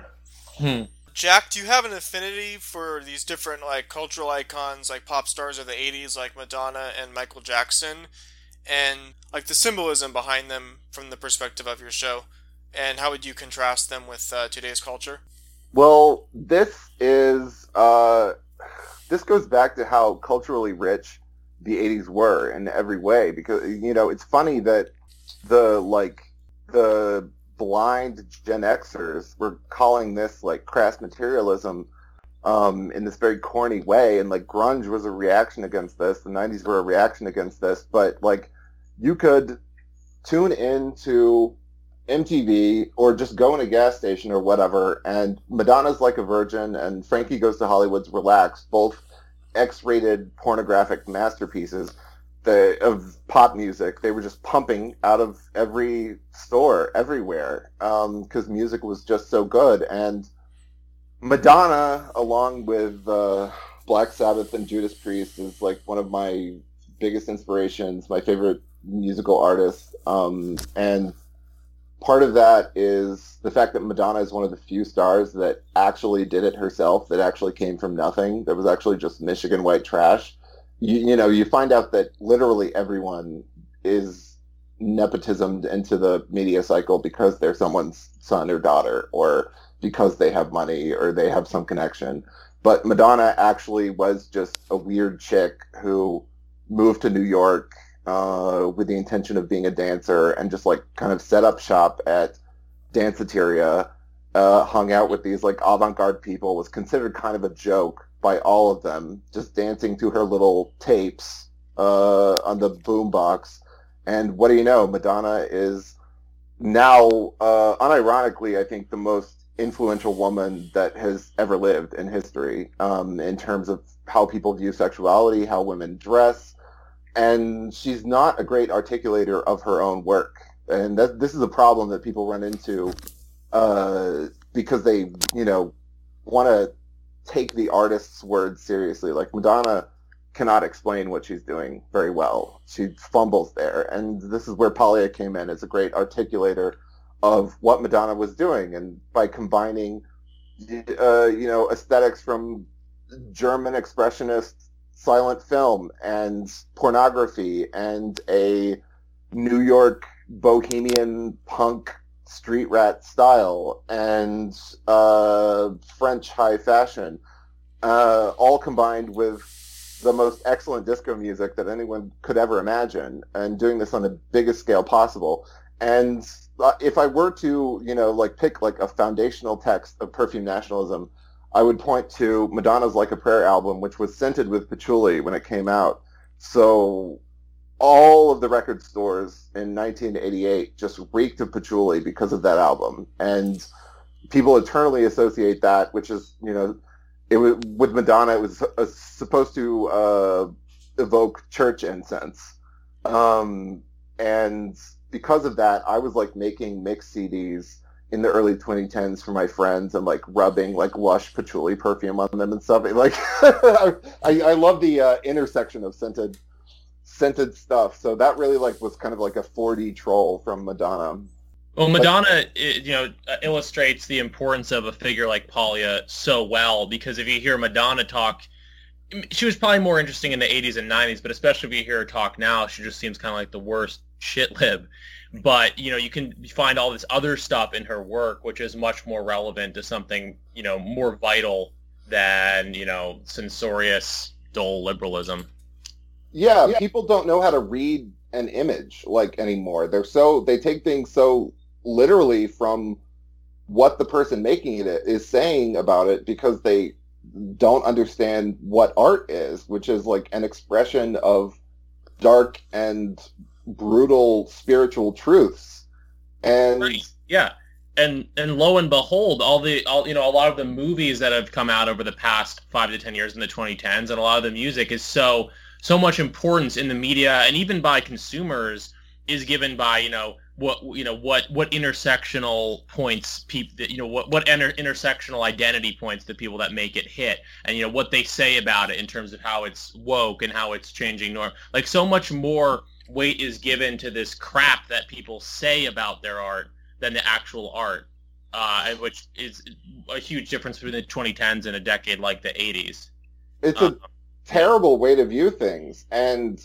Jack, do you have an affinity for these different like cultural icons, like pop stars of the 80s, like Madonna and Michael Jackson, and like the symbolism behind them from the perspective of your show? And how would you contrast them with today's culture? Well, this goes back to how culturally rich the 80s were in every way, because it's funny that the blind Gen Xers were calling this like crass materialism in this very corny way, and like grunge was a reaction against this. The 90s were a reaction against this, but like you could tune into MTV or just go in a gas station or whatever, and Madonna's Like a Virgin and Frankie Goes to Hollywood's Relax, both X-rated pornographic masterpieces of pop music. They were just pumping out of every store, everywhere, because music was just so good. And Madonna, along with Black Sabbath and Judas Priest, is like one of my biggest inspirations, my favorite musical artists. And part of that is the fact that Madonna is one of the few stars that actually did it herself, that actually came from nothing, that was actually just Michigan white trash. You find out that literally everyone is nepotismed into the media cycle because they're someone's son or daughter, or because they have money or they have some connection. But Madonna actually was just a weird chick who moved to New York with the intention of being a dancer and just like kind of set up shop at Danceteria, hung out with these like avant-garde people, was considered kind of a joke by all of them, just dancing to her little tapes on the boombox. And what do you know, Madonna is now, unironically, I think the most influential woman that has ever lived in history, in terms of how people view sexuality, how women dress. And she's not a great articulator of her own work. And this is a problem that people run into because they, want to take the artist's words seriously. Like, Madonna cannot explain what she's doing very well. She fumbles there. And this is where Polya came in as a great articulator of what Madonna was doing. And by combining, aesthetics from German expressionist silent film and pornography and a New York bohemian punk street rat style and French high fashion, all combined with the most excellent disco music that anyone could ever imagine, and doing this on the biggest scale possible. And if I were to, pick like a foundational text of perfume nationalism, I would point to Madonna's Like a Prayer album, which was scented with patchouli when it came out. So all of the record stores in 1988 just reeked of patchouli because of that album. And people eternally associate that, which is, with Madonna, it was supposed to evoke church incense. And because of that, I was like making mix CDs in the early 2010s for my friends and like rubbing like Lush patchouli perfume on them and stuff. Like, I love the intersection of scented stuff. So that really like was kind of like a 4D troll from Madonna. Well, Madonna, illustrates the importance of a figure like Polya so well, because if you hear Madonna talk, she was probably more interesting in the 80s and 90s, but especially if you hear her talk now, she just seems kind of like the worst shit lib. But, you can find all this other stuff in her work, which is much more relevant to something, more vital than, censorious, dull liberalism. Yeah, people don't know how to read an image like anymore. They take things so literally from what the person making it is saying about it, because they don't understand what art is, which is like an expression of dark and brutal spiritual truths. And right. Yeah. And lo and behold, a lot of the movies that have come out over the past 5 to 10 years in the 2010s, and a lot of the music is so much importance in the media and even by consumers is given by what intersectional points what intersectional identity points the people that make it hit, and what they say about it in terms of how it's woke and how it's changing norm. Like, so much more weight is given to this crap that people say about their art than the actual art, which is a huge difference between the 2010s and a decade like the 80s. It's a terrible way to view things, and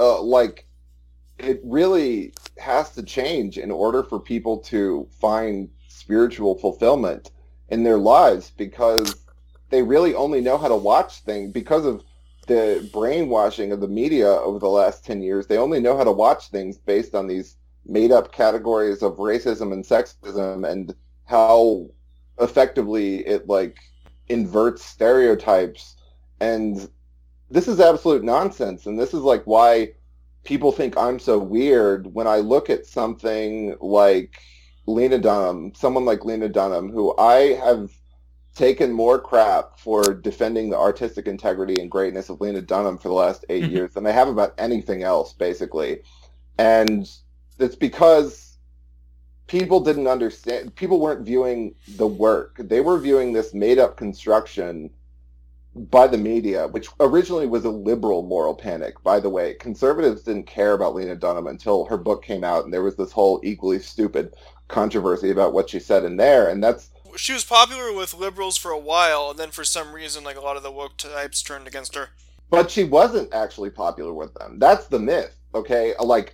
it really has to change in order for people to find spiritual fulfillment in their lives, because they really only know how to watch things because of the brainwashing of the media over the last 10 years. They only know how to watch things based on these made-up categories of racism and sexism, and how effectively it like inverts stereotypes. And this is absolute nonsense, and this is like why people think I'm so weird when I look at something like Lena Dunham, someone like Lena Dunham, who I have taken more crap for defending the artistic integrity and greatness of Lena Dunham for the last 8 years than I have about anything else, basically. And it's because people didn't understand, people weren't viewing the work. They were viewing this made-up construction by the media, which originally was a liberal moral panic, by the way. Conservatives didn't care about Lena Dunham until her book came out, and there was this whole equally stupid controversy about what she said in there, and that's... She was popular with liberals for a while, and then for some reason, like, a lot of the woke types turned against her. But she wasn't actually popular with them. That's the myth, okay?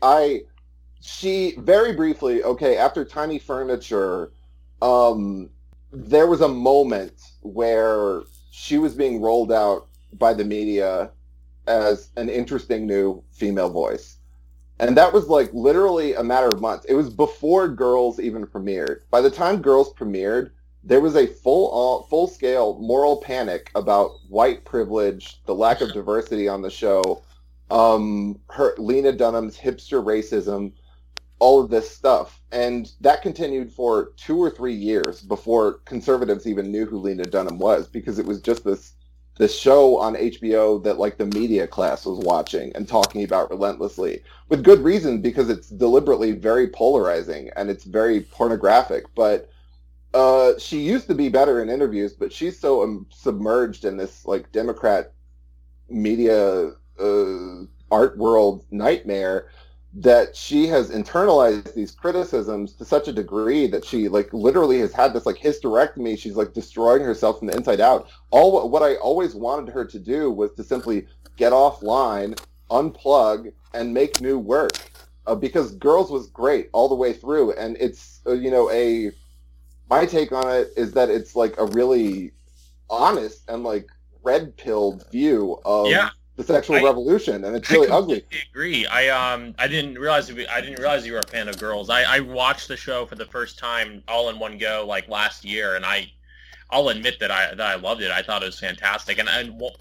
She, very briefly, okay, after Tiny Furniture, there was a moment where she was being rolled out by the media as an interesting new female voice. And that was like literally a matter of months. It was before Girls even premiered. By the time Girls premiered, there was a full-scale moral panic about white privilege, the lack of diversity on the show, Lena Dunham's hipster racism, all of this stuff. And that continued for 2 or 3 years before conservatives even knew who Lena Dunham was, because it was just this show on HBO that like the media class was watching and talking about relentlessly, with good reason, because it's deliberately very polarizing and it's very pornographic. But she used to be better in interviews, but she's so submerged in this like Democrat media art world nightmare that she has internalized these criticisms to such a degree that she like literally has had this like hysterectomy. She's like destroying herself from the inside out. What I always wanted her to do was to simply get offline, unplug, and make new work, because Girls was great all the way through. And it's my take on it is that it's like a really honest and like red-pilled view of the sexual revolution, and it's really ugly. I agree. I didn't realize you were a fan of Girls. I watched the show for the first time all in one go like last year, and I'll admit that I loved it. I thought it was fantastic, and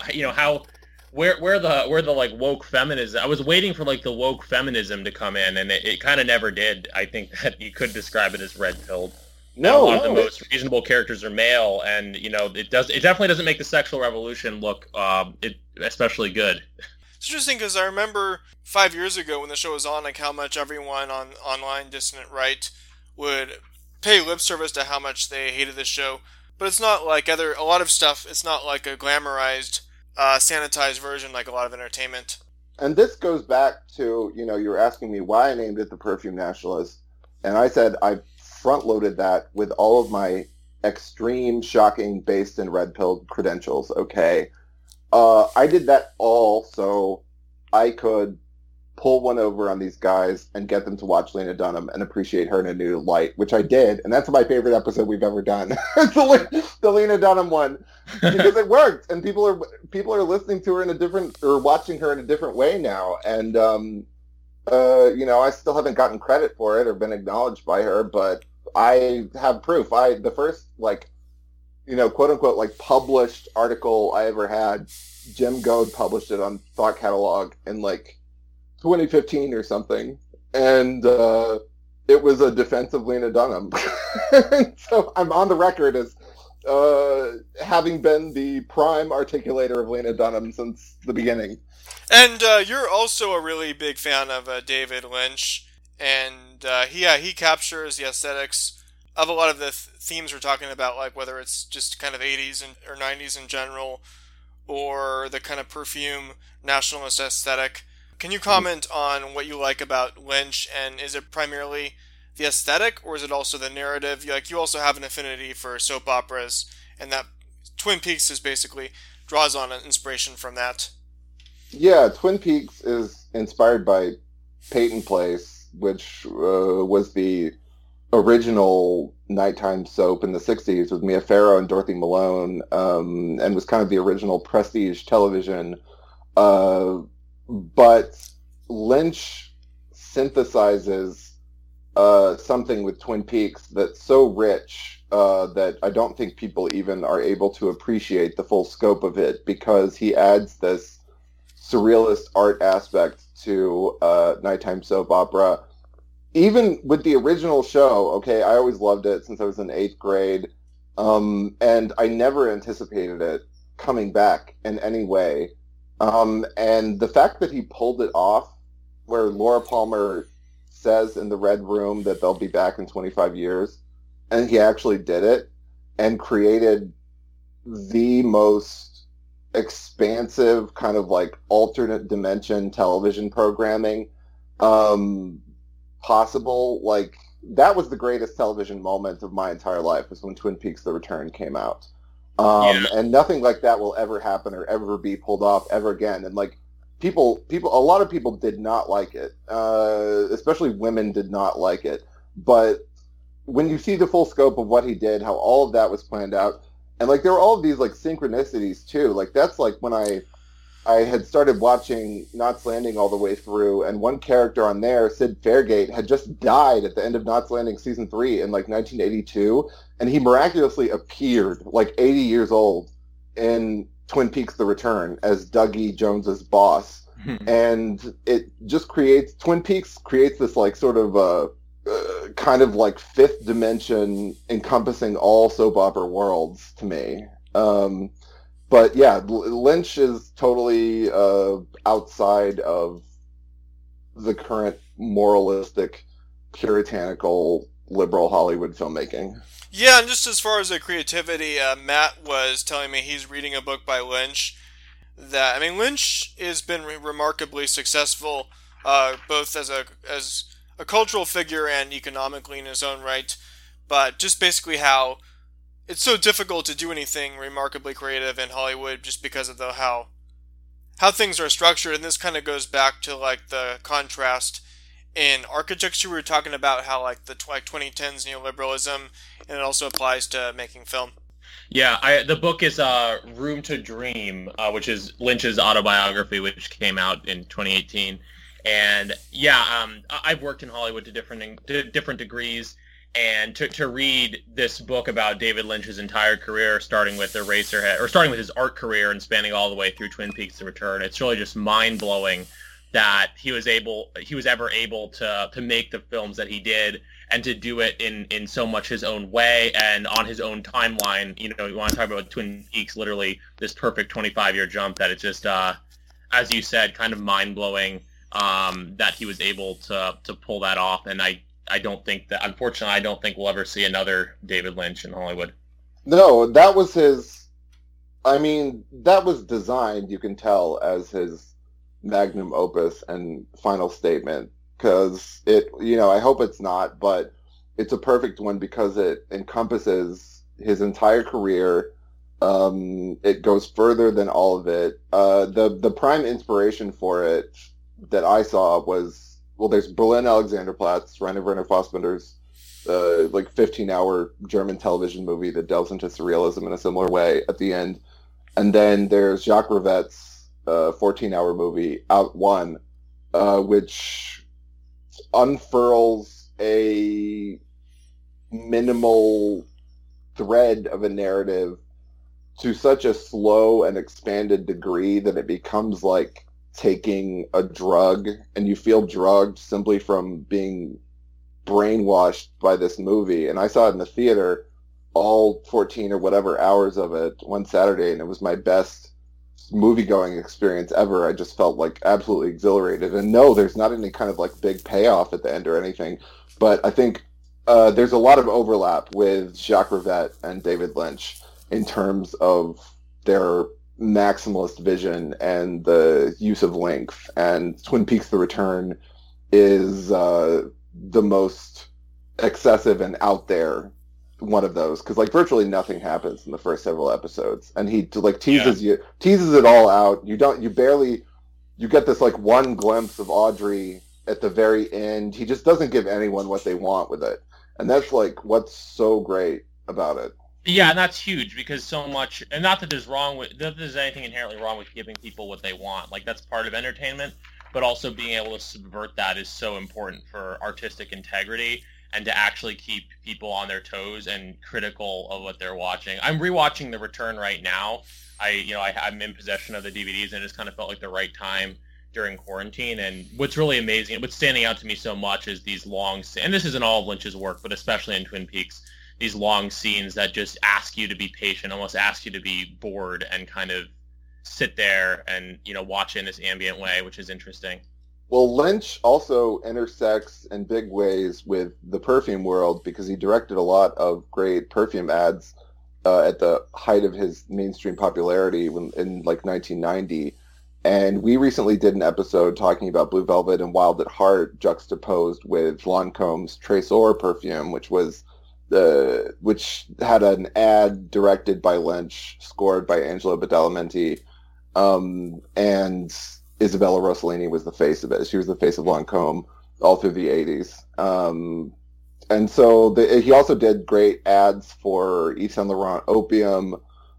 where the like woke feminism. I was waiting for like the woke feminism to come in, and it kind of never did. I think that you could describe it as red-pilled. No, a lot of the most reasonable characters are male, and it definitely doesn't make the sexual revolution look especially good. It's interesting because I remember 5 years ago when the show was on, like how much everyone on online dissident right would pay lip service to how much they hated the show. But it's not like a lot of stuff. It's not like a glamorized, sanitized version like a lot of entertainment. And this goes back to you were asking me why I named it The Perfume Nationalist, and I said I front-loaded that with all of my extreme, shocking, based and red-pilled credentials, okay? I did that all so I could pull one over on these guys and get them to watch Lena Dunham and appreciate her in a new light, which I did, and that's my favorite episode we've ever done. It's the Lena Dunham one, because it worked, and people are listening to her in a different, or watching her in a different way now, and I still haven't gotten credit for it or been acknowledged by her, but I have proof. The first, quote unquote, published article I ever had, Jim Goad published it on Thought Catalog in 2015 or something. And it was a defense of Lena Dunham. So I'm on the record as having been the prime articulator of Lena Dunham since the beginning. And you're also a really big fan of David Lynch. And he captures the aesthetics of a lot of the themes we're talking about, like whether it's just kind of 80s or 90s in general, or the kind of perfume nationalist aesthetic. Can you comment on what you like about Lynch, and is it primarily the aesthetic, or is it also the narrative? You also have an affinity for soap operas, and that Twin Peaks is basically draws on an inspiration from that. Yeah, Twin Peaks is inspired by Peyton Place, which was the original nighttime soap in the 60s with Mia Farrow and Dorothy Malone, and was kind of the original prestige television. But Lynch synthesizes something with Twin Peaks that's so rich that I don't think people even are able to appreciate the full scope of it, because he adds this surrealist art aspect to nighttime soap opera even with the original show, okay, I always loved it since I was in eighth grade, and I never anticipated it coming back in any way. And the fact that he pulled it off, where Laura Palmer says in the Red Room that they'll be back in 25 years, and he actually did it and created the most expansive kind of like alternate dimension television programming possible. Like, that was the greatest television moment of my entire life, was when Twin Peaks: The Return came out. And nothing like that will ever happen or ever be pulled off ever again. And like a lot of people did not like it, especially women did not like it. But when you see the full scope of what he did, how all of that was planned out, and like there were all of these like synchronicities too. Like that's like when I had started watching Knots Landing all the way through, and one character on there, Sid Fairgate, had just died at the end of Knots Landing season 3 in like 1982, and he miraculously appeared like 80 years old in Twin Peaks: The Return as Dougie Jones's boss. And it just Twin Peaks creates this like sort of kind of like fifth dimension encompassing all soap opera worlds to me. But yeah, Lynch is totally outside of the current moralistic, puritanical, liberal Hollywood filmmaking. Yeah, and just as far as the creativity, Matt was telling me he's reading a book by Lynch. Lynch has been remarkably successful, both as a cultural figure and economically in his own right. But just basically how it's so difficult to do anything remarkably creative in Hollywood just because of how things are structured. And this kind of goes back to like the contrast in architecture. We were talking about how like the 2010s neoliberalism, and it also applies to making film. Yeah, the book is Room to Dream, which is Lynch's autobiography, which came out in 2018. And yeah, I've worked in Hollywood to different degrees. And to read this book about David Lynch's entire career, starting with Eraserhead, or starting with his art career and spanning all the way through Twin Peaks: The Return, it's really just mind-blowing that he was ever able to make the films that he did, and to do it in so much his own way and on his own timeline. You know, you want to talk about Twin Peaks, literally this perfect 25-year jump, that it's just, as you said, kind of mind-blowing that he was able to pull that off. And unfortunately, I don't think we'll ever see another David Lynch in Hollywood. No, that was that was designed, you can tell, as his magnum opus and final statement, because I hope it's not, but it's a perfect one because it encompasses his entire career. It goes further than all of it. The prime inspiration for it that I saw was, well, there's Berlin Alexanderplatz, Rainer Werner Fassbinder's like 15-hour German television movie that delves into surrealism in a similar way at the end. And then there's Jacques Rivette's 14-hour movie, Out One, which unfurls a minimal thread of a narrative to such a slow and expanded degree that it becomes like taking a drug, and you feel drugged simply from being brainwashed by this movie. And I saw it in the theater, all 14 or whatever hours of it, one Saturday, and it was my best movie-going experience ever. I just felt like absolutely exhilarated. And no, there's not any kind of like big payoff at the end or anything, but I think there's a lot of overlap with Jacques Rivette and David Lynch in terms of their maximalist vision and the use of length. And Twin Peaks: The Return is the most excessive and out there one of those, because like virtually nothing happens in the first several episodes, and he like teases it all out. You get this like one glimpse of Audrey at the very end. He just doesn't give anyone what they want with it, and that's like what's so great about it. Yeah, and that's huge, because so much, and not that there's anything inherently wrong with giving people what they want. Like, that's part of entertainment, but also being able to subvert that is so important for artistic integrity and to actually keep people on their toes and critical of what they're watching. I'm rewatching The Return right now. I'm in possession of the DVDs, and it just kind of felt like the right time during quarantine. And what's really amazing, what's standing out to me so much is these long, and this isn't all of Lynch's work, but especially in Twin Peaks, these long scenes that just ask you to be patient, almost ask you to be bored and kind of sit there and, watch in this ambient way, which is interesting. Well, Lynch also intersects in big ways with the perfume world because he directed a lot of great perfume ads at the height of his mainstream popularity in like 1990. And we recently did an episode talking about Blue Velvet and Wild at Heart juxtaposed with Lancome's Tresor perfume, which had an ad directed by Lynch, scored by Angelo Badalamenti, and Isabella Rossellini was the face of it. She was the face of Lancome all through the 80s. And so he also did great ads for Yves Saint Laurent Opium.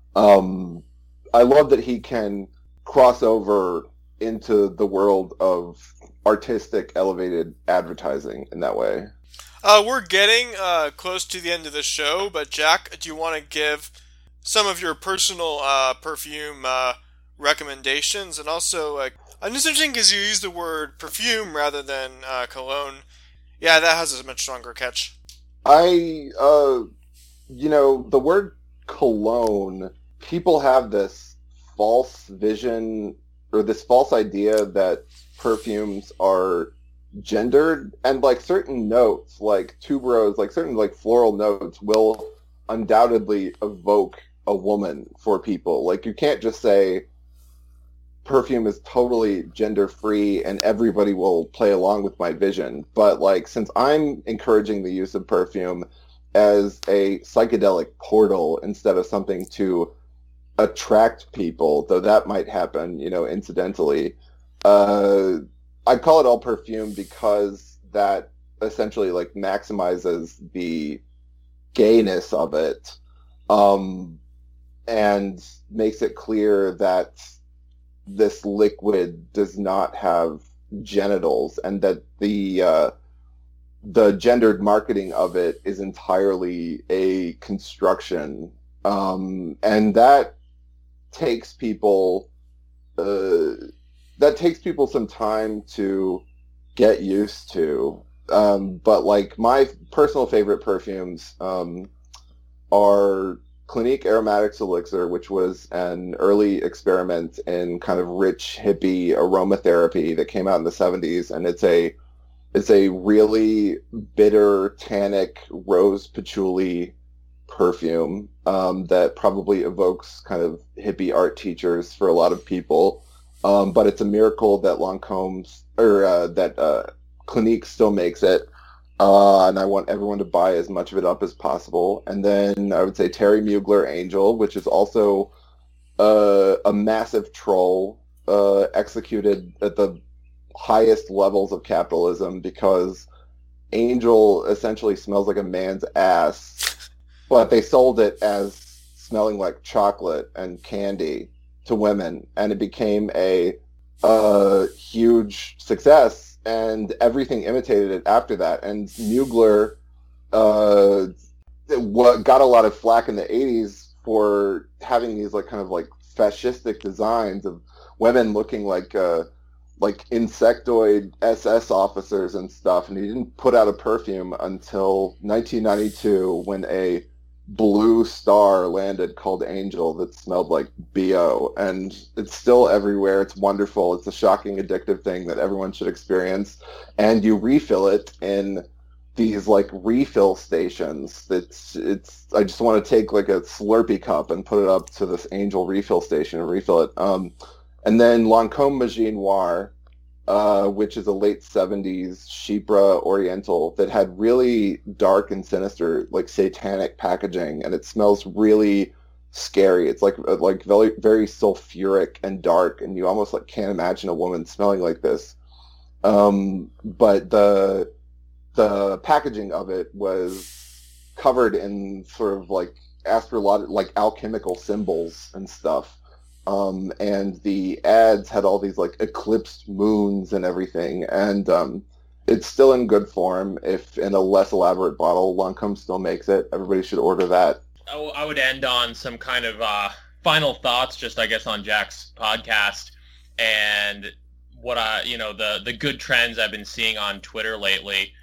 I love that he can cross over into the world of artistic, elevated advertising in that way. We're getting close to the end of the show, but Jack, do you want to give some of your personal perfume recommendations? And also, I'm just interesting because you use the word perfume rather than cologne. Yeah, that has a much stronger catch. The word cologne, people have this false vision or this false idea that perfumes are gendered, and like certain notes, like tuberose, like certain like floral notes will undoubtedly evoke a woman for people. Like you can't just say perfume is totally gender free and everybody will play along with my vision. But like, since I'm encouraging the use of perfume as a psychedelic portal instead of something to attract people, though that might happen, incidentally, I call it all perfume because that essentially like maximizes the gayness of it, and makes it clear that this liquid does not have genitals, and that the gendered marketing of it is entirely a construction, and that takes people some time to get used to. But like my personal favorite perfumes are Clinique Aromatics Elixir, which was an early experiment in kind of rich hippie aromatherapy that came out in the 70s, and it's a really bitter, tannic rose patchouli perfume that probably evokes kind of hippie art teachers for a lot of people. But it's a miracle that Clinique still makes it. And I want everyone to buy as much of it up as possible. And then I would say Terry Mugler Angel, which is also a massive troll executed at the highest levels of capitalism, because Angel essentially smells like a man's ass, but they sold it as smelling like chocolate and candy to women, and it became a huge success. And everything imitated it after that. And Mugler got a lot of flack in the 80s for having these like kind of like fascistic designs of women looking like insectoid SS officers and stuff. And he didn't put out a perfume until 1992 when a blue star landed called Angel that smelled like BO, and it's still everywhere. It's wonderful. It's a shocking, addictive thing that everyone should experience. And you refill it in these like refill stations. I just want to take like a Slurpee cup and put it up to this Angel refill station and refill it. And then Lancome Magie Noir, which is a late 70s Chypre Oriental that had really dark and sinister, like satanic packaging, and it smells really scary. It's like very, very sulfuric and dark, and you almost like can't imagine a woman smelling like this. But the packaging of it was covered in sort of like like alchemical symbols and stuff. And the ads had all these like eclipsed moons and everything, and it's still in good form, if in a less elaborate bottle. Lancome still makes it. Everybody should order that. I would end on some kind of final thoughts, just I guess on Jack's podcast. And what the good trends I've been seeing on Twitter lately.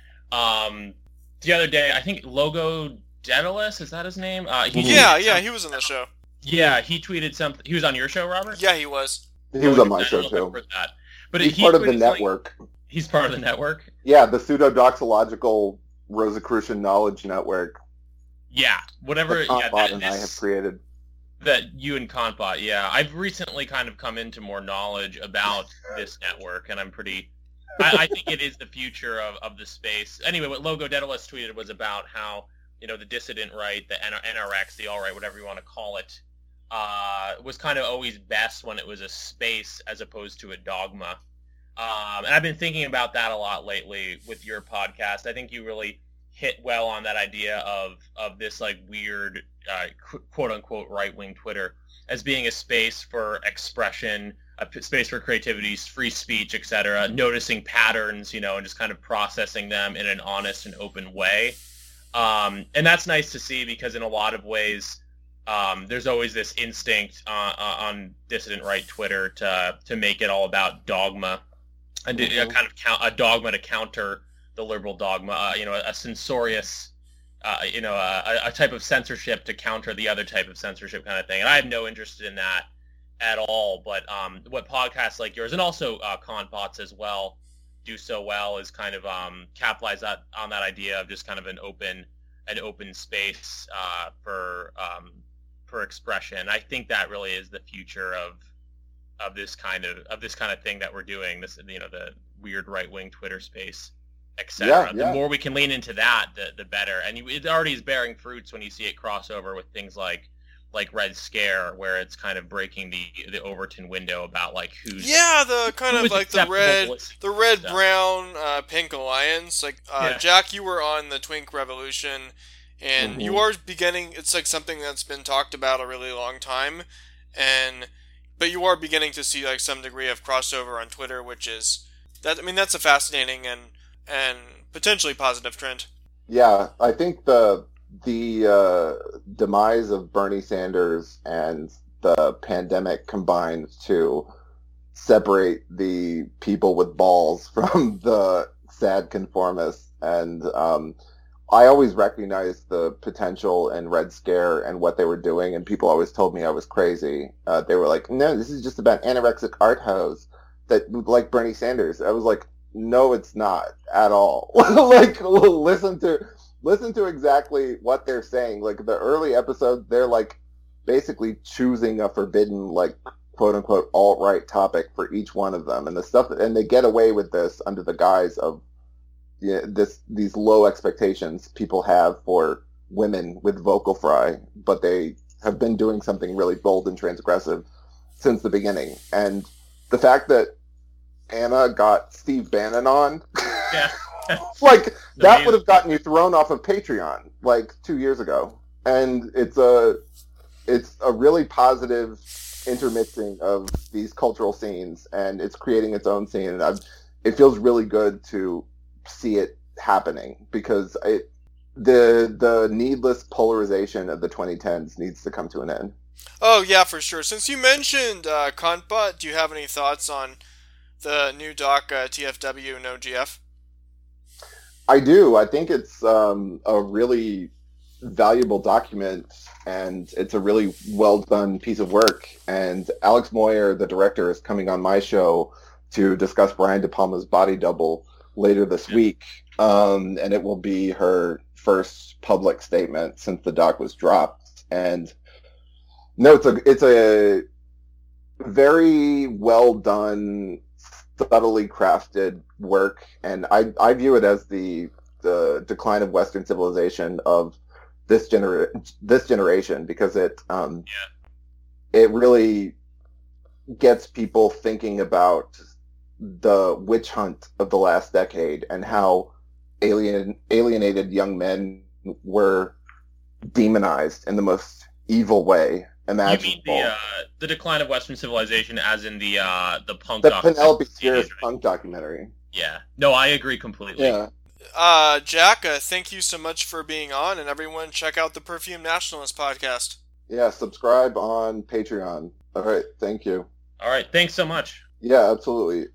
The other day, I think Logo Daedalus, is that his name? He was on the show. Yeah, he tweeted something. He was on your show, Robert? Yeah, he was. He was on my show too. But he's part of the network. He's part of the network? Yeah, the pseudo-doxological Rosicrucian Knowledge Network. Yeah, whatever. Kantbot and I have created. That you and Kantbot, yeah. I've recently kind of come into more knowledge about this network, and I'm pretty... I think it is the future of the space. Anyway, what Logo Daedalus tweeted was about how, the dissident right, the NRX, the alt-right, whatever you want to call it, was kind of always best when it was a space as opposed to a dogma. And I've been thinking about that a lot lately with your podcast. I think you really hit well on that idea of this like weird quote unquote right wing Twitter as being a space for expression, a space for creativity, free speech, etc. Noticing patterns, and just kind of processing them in an honest and open way. And that's nice to see because in a lot of ways, there's always this instinct on dissident right Twitter to make it all about dogma. And a dogma to counter the liberal dogma, a censorious, a type of censorship to counter the other type of censorship kind of thing. And I have no interest in that at all. But what podcasts like yours and also Kantbots as well do so well is kind of capitalize on that idea of just kind of an open space for expression. I think that really is the future of this kind of thing that we're doing, this the weird right-wing Twitter space, etc. The more we can lean into that, the better. And it already is bearing fruits when you see it cross over with things like Red Scare, where it's kind of breaking the Overton window about like who's the kind of like the red brown pink alliance. Jack, you were on the Twink Revolution, and you are beginning. It's like something that's been talked about a really long time, but you are beginning to see like some degree of crossover on Twitter, which is that. I mean, that's a fascinating and potentially positive trend. Yeah, I think the demise of Bernie Sanders and the pandemic combined to separate the people with balls from the sad conformists. And I always recognized the potential in Red Scare and what they were doing, and people always told me I was crazy. They were like, no, this is just about anorexic art hoes that like Bernie Sanders. I was like, no, it's not at all. Like, listen to exactly what they're saying. Like, the early episodes, they're like basically choosing a forbidden, like, quote unquote alt-right topic for each one of them, and they get away with this under the guise of these low expectations people have for women with vocal fry, but they have been doing something really bold and transgressive since the beginning. And the fact that Anna got Steve Bannon on, like, that would have gotten you thrown off of Patreon like 2 years ago. And it's a really positive intermixing of these cultural scenes, and it's creating its own scene. And it feels really good to see it happening, because the needless polarization of the 2010s needs to come to an end. Oh yeah, for sure. Since you mentioned Kantbot, do you have any thoughts on the new doc TFW No GF? I do. I think it's a really valuable document, and it's a really well done piece of work. And Alex Moyer, the director, is coming on my show to discuss Brian De Palma's Body Double later this week, and it will be her first public statement since the doc was dropped. And no, it's a very well done, subtly crafted work, and I view it as the decline of Western civilization of this generation, because it really gets people thinking about the witch hunt of the last decade and how alienated young men were demonized in the most evil way imaginable. You mean the decline of Western civilization, as in the punk? The Penelope Spears punk documentary. Yeah. No, I agree completely. Yeah. Jack, thank you so much for being on, and everyone check out the Perfume Nationalist podcast. Yeah, subscribe on Patreon. All right, thank you. All right, thanks so much. Yeah, absolutely.